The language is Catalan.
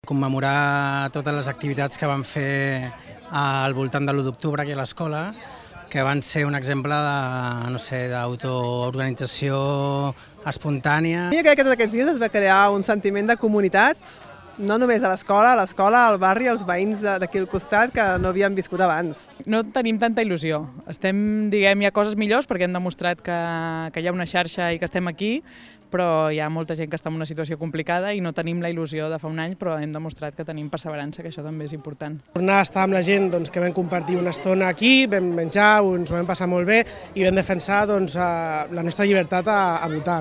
Commemorar totes les activitats que vam fer al voltant de l'1 d'octubre aquí a l'escola, que van ser un exemple d'autoorganització espontània. Jo crec que tots aquests dies es va crear un sentiment de comunitat, no només a l'escola, al barri, als veïns d'aquí al costat que no havien viscut abans. No tenim tanta il·lusió. Hi ha coses millors perquè hem demostrat que hi ha una xarxa i que estem aquí, però hi ha molta gent que està en una situació complicada i no tenim la il·lusió de fa un any, però hem demostrat que tenim perseverança, que això també és important. Tornar a estar amb la gent que vam compartir una estona aquí, vam menjar, ens ho vam passar molt bé i vam defensar la nostra llibertat a votar.